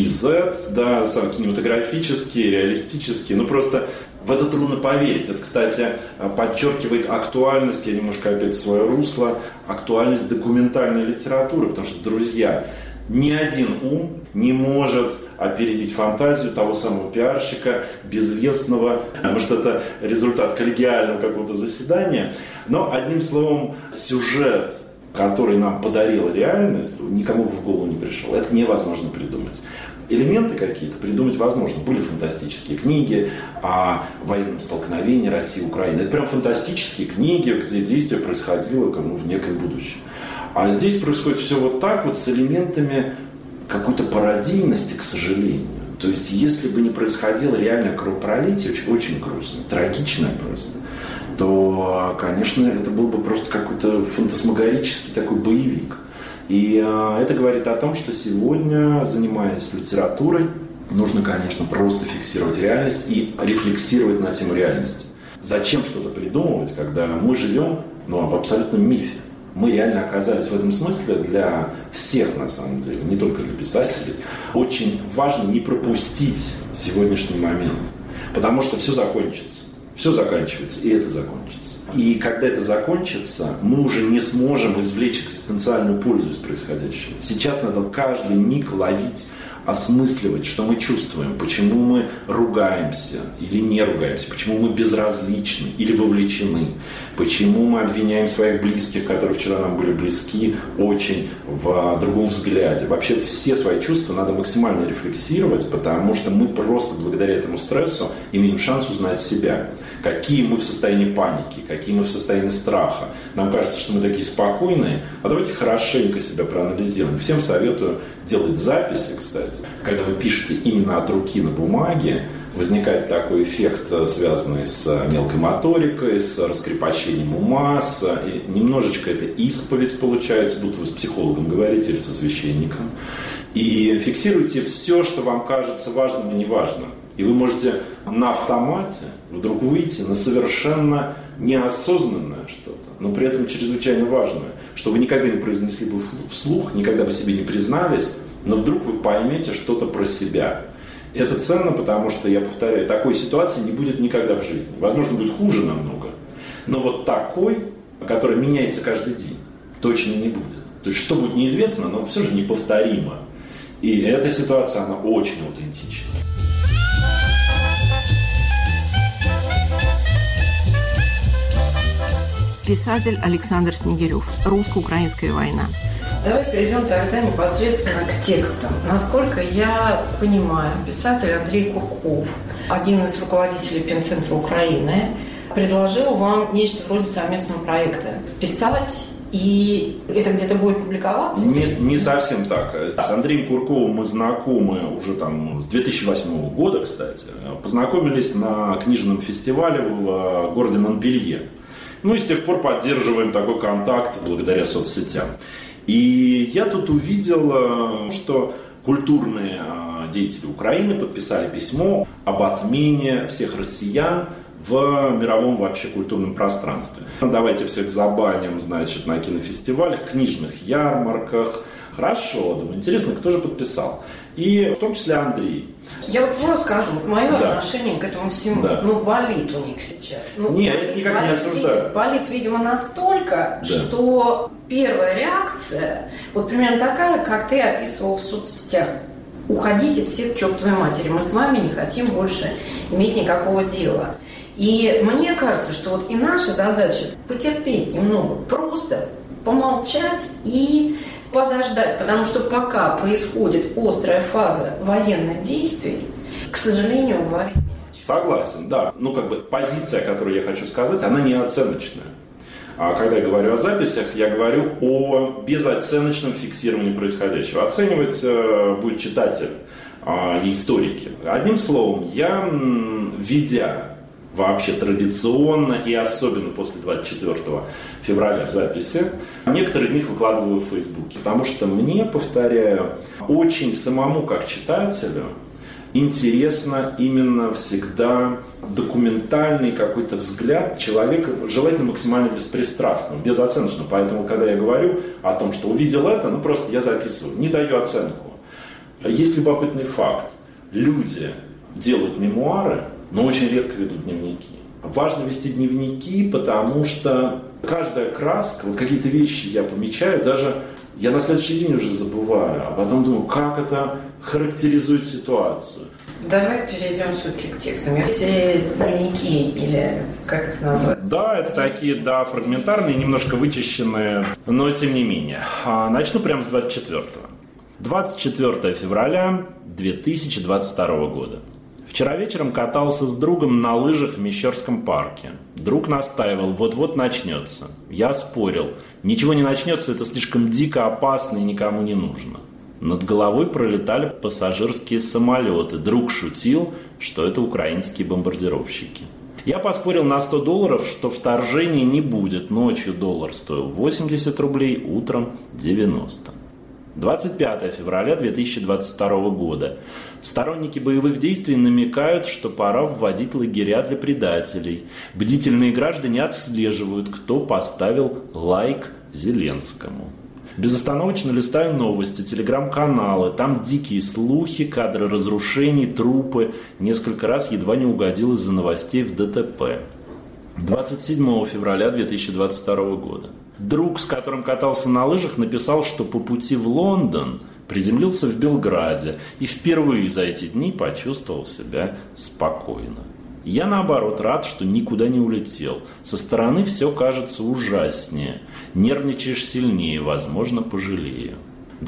VZ, да, кинематографические, реалистические. Просто в это трудно поверить. Это, кстати, подчеркивает актуальность, я немножко опять в свое русло, актуальность документальной литературы, потому что, друзья, ни один ум не может опередить фантазию того самого пиарщика, безвестного. Может, это результат коллегиального какого-то заседания. Но, одним словом, сюжет, который нам подарила реальность, никому бы в голову не пришел. Это невозможно придумать. Элементы какие-то придумать возможно. Были фантастические книги о военном столкновении России и Украины. Это прям фантастические книги, где действие происходило в некое будущее. А здесь происходит все вот так вот с элементами какой-то пародийности, к сожалению. То есть, если бы не происходило реальное кровопролитие, очень грустно, трагичное просто, то, конечно, это был бы просто какой-то фантасмагорический такой боевик. И это говорит о том, что сегодня, занимаясь литературой, нужно, конечно, просто фиксировать реальность и рефлексировать на тему реальности. Зачем что-то придумывать, когда мы живем в абсолютном мифе? Мы реально оказались в этом смысле для всех, на самом деле, не только для писателей. Очень важно не пропустить сегодняшний момент, потому что все закончится. Все заканчивается, и это закончится. И когда это закончится, мы уже не сможем извлечь экзистенциальную пользу из происходящего. Сейчас надо каждый миг ловить, осмысливать, что мы чувствуем, почему мы ругаемся или не ругаемся, почему мы безразличны или вовлечены, почему мы обвиняем своих близких, которые вчера нам были близки, очень в другом взгляде. Вообще все свои чувства надо максимально рефлексировать, потому что мы просто благодаря этому стрессу имеем шанс узнать себя. Какие мы в состоянии паники, какие мы в состоянии страха. Нам кажется, что мы такие спокойные, а давайте хорошенько себя проанализируем. Всем советую делать записи, кстати. Когда вы пишете именно от руки на бумаге, возникает такой эффект, связанный с мелкой моторикой, с раскрепощением ума, и немножечко это исповедь получается, будто вы с психологом говорите или со священником. И фиксируйте все, что вам кажется важным и неважным. И вы можете на автомате вдруг выйти на совершенно неосознанное что-то, но при этом чрезвычайно важное, что вы никогда не произнесли бы вслух, никогда бы себе не признались, но вдруг вы поймете что-то про себя. Это ценно, потому что, я повторяю, такой ситуации не будет никогда в жизни. Возможно, будет хуже намного, но вот такой, который меняется каждый день, точно не будет. То есть, что будет неизвестно, но все же неповторимо. И эта ситуация, она очень аутентична. Писатель Александр Снегирев. Русско-украинская война. Давай перейдем тогда непосредственно к текстам. Насколько я понимаю, писатель Андрей Курков, один из руководителей Пенцентра Украины, предложил вам нечто вроде совместного проекта. Писать, и это где-то будет публиковаться? Не совсем так. С Андреем Курковым мы знакомы уже с 2008 года, кстати. Познакомились на книжном фестивале в городе Монпелье. И с тех пор поддерживаем такой контакт благодаря соцсетям. И я тут увидел, что культурные деятели Украины подписали письмо об отмене всех россиян в мировом вообще культурном пространстве. Давайте всех забаним, на кинофестивалях, книжных ярмарках. Хорошо, думаю, интересно, кто же подписал. И в том числе Андрей. Я сразу скажу, мое отношение к этому всему, болит у них сейчас. Нет, никак не осуждаю. Болит, видимо, настолько, что первая реакция, примерно такая, как ты описывал в соцсетях. Уходите все к чертовой матери, мы с вами не хотим больше иметь никакого дела. И мне кажется, что и наша задача потерпеть немного, просто помолчать и подождать, потому что пока происходит острая фаза военных действий, к сожалению, говорить не о чем. Согласен, да. Позиция, которую я хочу сказать, она не оценочная. А когда я говорю о записях, я говорю о безоценочном фиксировании происходящего. Оценивать будет читатель и историки. Одним словом, я, ведя вообще традиционно и особенно после 24 февраля записи, некоторые из них выкладываю в Фейсбуке, потому что мне, повторяю, очень самому как читателю интересно именно всегда документальный какой-то взгляд человека, желательно максимально беспристрастным, безоценочным. Поэтому, когда я говорю о том, что увидел это, просто я записываю, не даю оценку. Есть любопытный факт. Люди делают мемуары, но очень редко ведут дневники. Важно вести дневники, потому что каждая краска, какие-то вещи я помечаю, даже я на следующий день уже забываю, а потом думаю, как это характеризует ситуацию. Давай перейдем все-таки к текстам. Эти дневники, или как их назвать? Да, это такие, фрагментарные, немножко вычищенные, но тем не менее. Начну прямо с 24-го. 24 февраля 2022 года. Вчера вечером катался с другом на лыжах в Мещерском парке. Друг настаивал, вот-вот начнется. Я спорил, ничего не начнется, это слишком дико опасно и никому не нужно. Над головой пролетали пассажирские самолеты. Друг шутил, что это украинские бомбардировщики. Я поспорил на $100, что вторжения не будет. Ночью доллар стоил 80 рублей, утром 90. 25 февраля 2022 года. Сторонники боевых действий намекают, что пора вводить лагеря для предателей. Бдительные граждане отслеживают, кто поставил лайк Зеленскому. Безостановочно листаю новости, телеграм-каналы. Там дикие слухи, кадры разрушений, трупы. Несколько раз едва не угодил из-за новостей в ДТП. 27 февраля 2022 года. Друг, с которым катался на лыжах, написал, что по пути в Лондон приземлился в Белграде и впервые за эти дни почувствовал себя спокойно. Я, наоборот, рад, что никуда не улетел. Со стороны все кажется ужаснее. Нервничаешь сильнее, возможно, пожалею.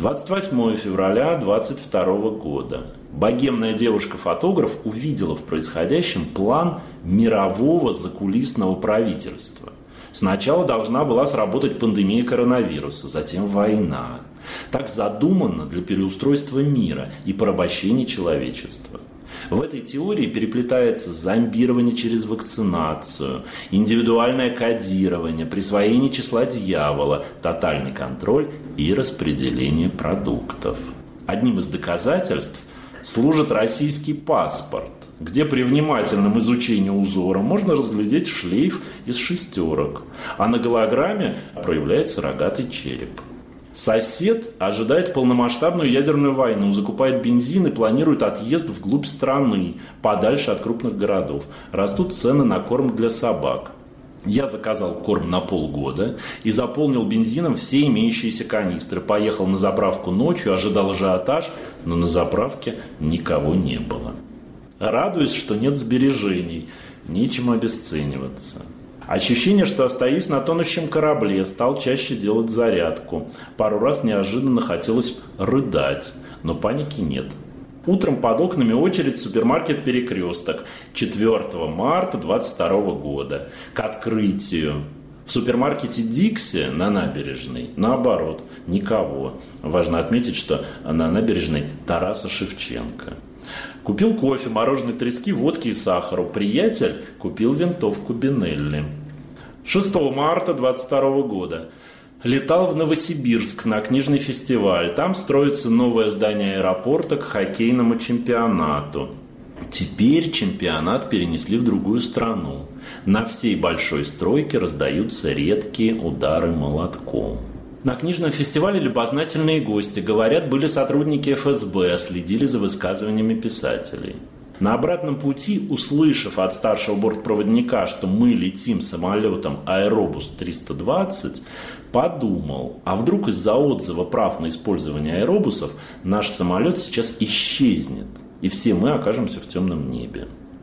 28 февраля 2022 года. Богемная девушка-фотограф увидела в происходящем план мирового закулисного правительства. Сначала должна была сработать пандемия коронавируса, затем война. Так задумано для переустройства мира и порабощения человечества. В этой теории переплетается зомбирование через вакцинацию, индивидуальное кодирование, присвоение числа дьявола, тотальный контроль и распределение продуктов. Одним из доказательств служит российский паспорт, где при внимательном изучении узора можно разглядеть шлейф из шестерок, а на голограмме проявляется рогатый череп. Сосед ожидает полномасштабную ядерную войну, закупает бензин и планирует отъезд вглубь страны, подальше от крупных городов. Растут цены на корм для собак. Я заказал корм на полгода и заполнил бензином все имеющиеся канистры. Поехал на заправку ночью, ожидал ажиотаж, но на заправке никого не было. Радуюсь, что нет сбережений, нечем обесцениваться. Ощущение, что остаюсь на тонущем корабле, стал чаще делать зарядку. Пару раз неожиданно хотелось рыдать, но паники нет. Утром под окнами очередь в супермаркет «Перекресток» 4 марта 2022 года к открытию. В супермаркете «Дикси» на набережной, наоборот, никого. Важно отметить, что на набережной Тараса Шевченко. Купил кофе, мороженое трески, водки и сахару. Приятель купил винтовку Бинелли. 6 марта 2022 года. Летал в Новосибирск на книжный фестиваль. Там строится новое здание аэропорта к хоккейному чемпионату. Теперь чемпионат перенесли в другую страну. На всей большой стройке раздаются редкие удары молотком. На книжном фестивале любознательные гости, говорят, были сотрудники ФСБ, следили за высказываниями писателей. На обратном пути, услышав от старшего бортпроводника, что мы летим самолетом Аэробус 320, подумал, а вдруг из-за отзыва прав на использование аэробусов наш самолет сейчас исчезнет, и все мы окажемся в темном небе.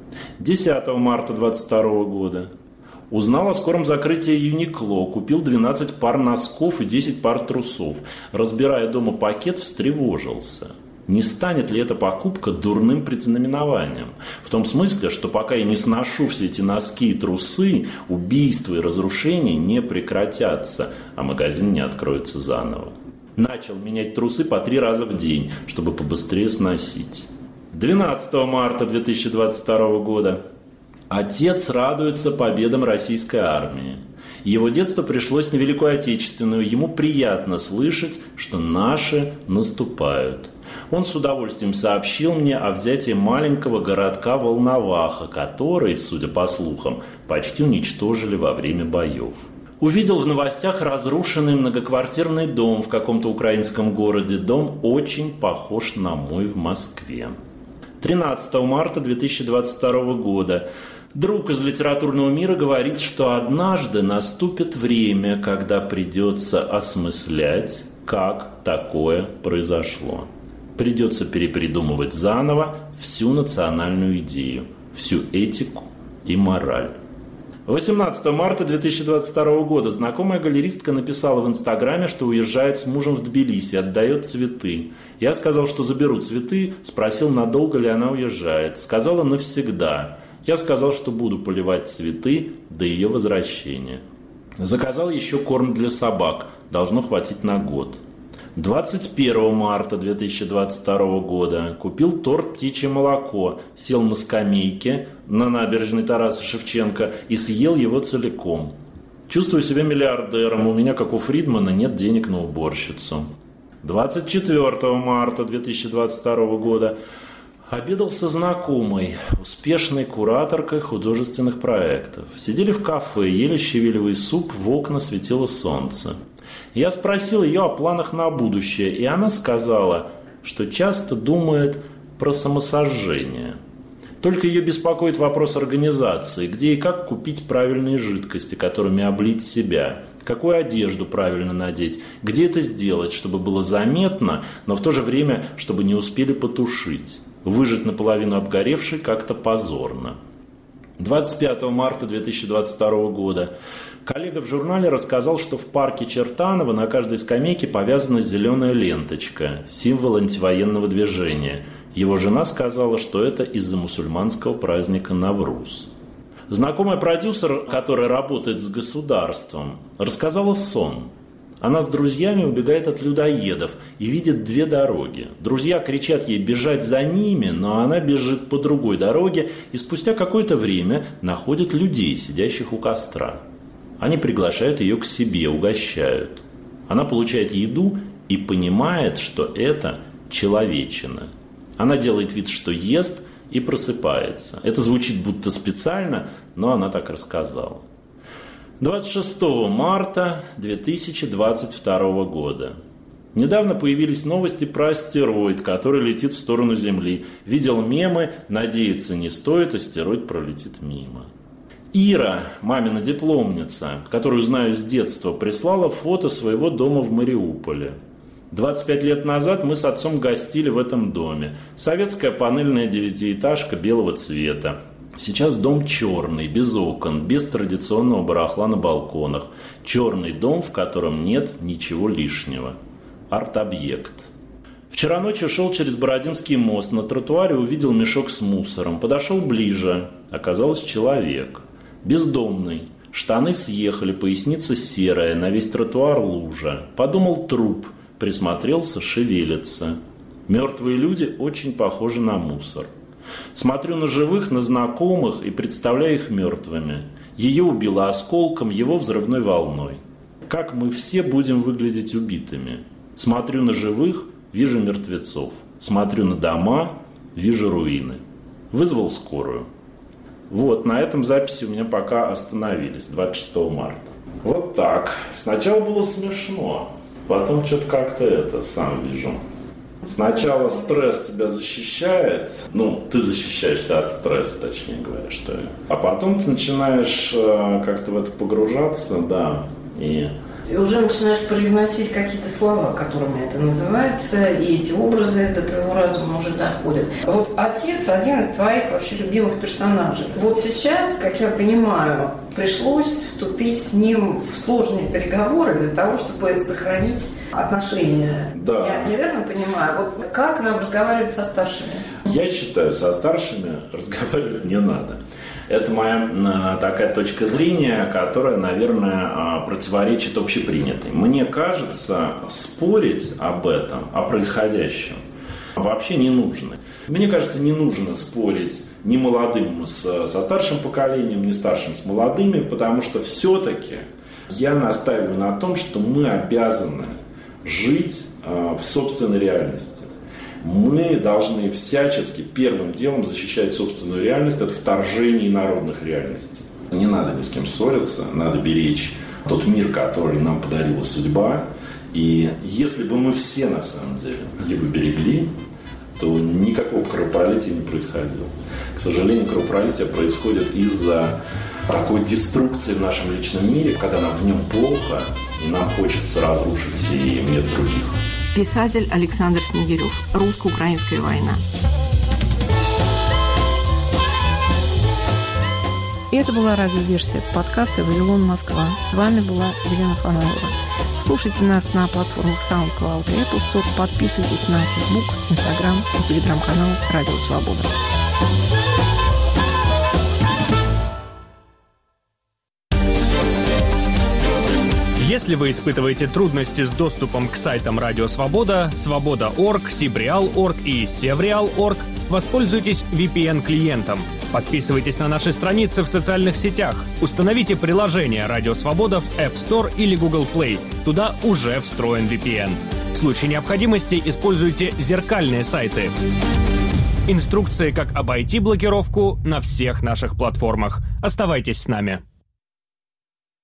10 марта 2022 года. Узнал о скором закрытии Юникло, купил 12 пар носков и 10 пар трусов. Разбирая дома пакет, встревожился. Не станет ли эта покупка дурным предзнаменованием? В том смысле, что пока я не сношу все эти носки и трусы, убийства и разрушения не прекратятся, а магазин не откроется заново. Начал менять трусы по 3 раза в день, чтобы побыстрее сносить. 12 марта 2022 года. Отец радуется победам российской армии. Его детство пришлось на Великую Отечественную. Ему приятно слышать, что наши наступают. Он с удовольствием сообщил мне о взятии маленького городка Волноваха, который, судя по слухам, почти уничтожили во время боев. Увидел в новостях разрушенный многоквартирный дом в каком-то украинском городе. Дом очень похож на мой в Москве. 13 марта 2022 года. Друг из литературного мира говорит, что однажды наступит время, когда придется осмыслять, как такое произошло. Придется перепридумывать заново всю национальную идею, всю этику и мораль. 18 марта 2022 года знакомая галеристка написала в Инстаграме, что уезжает с мужем в Тбилиси, отдает цветы. Я сказал, что заберу цветы, спросил, надолго ли она уезжает. Сказала, навсегда. Я сказал, что буду поливать цветы до ее возвращения. Заказал еще корм для собак, должно хватить на год. 21 марта 2022 года купил торт «Птичье молоко», сел на скамейке на набережной Тараса Шевченко и съел его целиком. Чувствую себя миллиардером, у меня, как у Фридмана, нет денег на уборщицу. 24 марта 2022 года обедал со знакомой, успешной кураторкой художественных проектов. Сидели в кафе, ели щавелевый суп, в окна светило солнце. Я спросил ее о планах на будущее, и она сказала, что часто думает про самосожжение. Только ее беспокоит вопрос организации, где и как купить правильные жидкости, которыми облить себя, какую одежду правильно надеть, где это сделать, чтобы было заметно, но в то же время, чтобы не успели потушить. Выжать наполовину обгоревший как-то позорно. 25 марта 2022 года коллега в журнале рассказал, что в парке Чертаново на каждой скамейке повязана зеленая ленточка, символ антивоенного движения. Его жена сказала, что это из-за мусульманского праздника Навруз. Знакомая продюсер, которая работает с государством, рассказала сон. Она с друзьями убегает от людоедов и видит две дороги. Друзья кричат ей бежать за ними, но она бежит по другой дороге и спустя какое-то время находит людей, сидящих у костра. Они приглашают ее к себе, угощают. Она получает еду и понимает, что это человечина. Она делает вид, что ест, и просыпается. Это звучит будто специально, но она так рассказала. 26 марта 2022 года. Недавно появились новости про астероид, который летит в сторону Земли. Видел мемы, надеяться не стоит, астероид пролетит мимо. Ира, мамина дипломница, которую знаю с детства, прислала фото своего дома в Мариуполе. 25 лет назад мы с отцом гостили в этом доме. Советская панельная девятиэтажка белого цвета. Сейчас дом черный, без окон, без традиционного барахла на балконах. Черный дом, в котором нет ничего лишнего. Арт-объект. Вчера ночью шел через Бородинский мост. На тротуаре увидел мешок с мусором. Подошел ближе. Оказалось, человек. Бездомный. Штаны съехали, поясница серая, на весь тротуар лужа. Подумал, труп. Присмотрелся, шевелится. Мертвые люди очень похожи на мусор. Смотрю на живых, на знакомых и представляю их мертвыми. Ее убило осколком, его взрывной волной. Как мы все будем выглядеть убитыми? Смотрю на живых, вижу мертвецов. Смотрю на дома, вижу руины. Вызвал скорую. Вот, на этом записи у меня пока остановились, 26 марта. Вот так. Сначала было смешно, потом что-то как-то сам вижу. Сначала стресс тебя защищает, ты защищаешься от стресса, точнее говоря, что ли. А потом ты начинаешь как-то в это погружаться, да, и уже начинаешь произносить какие-то слова, которыми это называется, и эти образы до твоего разума уже доходят. Вот отец один из твоих вообще любимых персонажей. Вот сейчас, как я понимаю, пришлось вступить с ним в сложные переговоры для того, чтобы сохранить отношения. Да. Я верно понимаю? Вот как нам разговаривать со старшими? Я считаю, со старшими разговаривать не надо. Это моя такая точка зрения, которая, наверное, противоречит общепринятой. Мне кажется, спорить об этом, о происходящем, вообще не нужно. Мне кажется, не нужно спорить ни молодым со старшим поколением, ни старшим с молодыми, потому что все-таки я настаиваю на том, что мы обязаны жить в собственной реальности. Мы должны всячески первым делом защищать собственную реальность от вторжений народных реальностей. Не надо ни с кем ссориться, надо беречь тот мир, который нам подарила судьба. И если бы мы все на самом деле его берегли, то никакого кровопролития не происходило. К сожалению, кровопролитие происходит из-за такой деструкции в нашем личном мире, когда нам в нем плохо, и нам хочется разрушить и мир других. Писатель Александр Снегирев. Русско-украинская война. И это была радиоверсия подкаста «Вавилон, Москва». С вами была Елена Фанаева. Слушайте нас на платформах SoundCloud и Apple Store. Подписывайтесь на Facebook, Instagram и Telegram-канал «Радио Свобода». Если вы испытываете трудности с доступом к сайтам Радио Свобода, Свобода.орг, Сибреал.орг и Севреал.орг, воспользуйтесь VPN-клиентом. Подписывайтесь на наши страницы в социальных сетях. Установите приложение Радио Свобода в App Store или Google Play. Туда уже встроен VPN. В случае необходимости используйте зеркальные сайты. Инструкции, как обойти блокировку, на всех наших платформах. Оставайтесь с нами.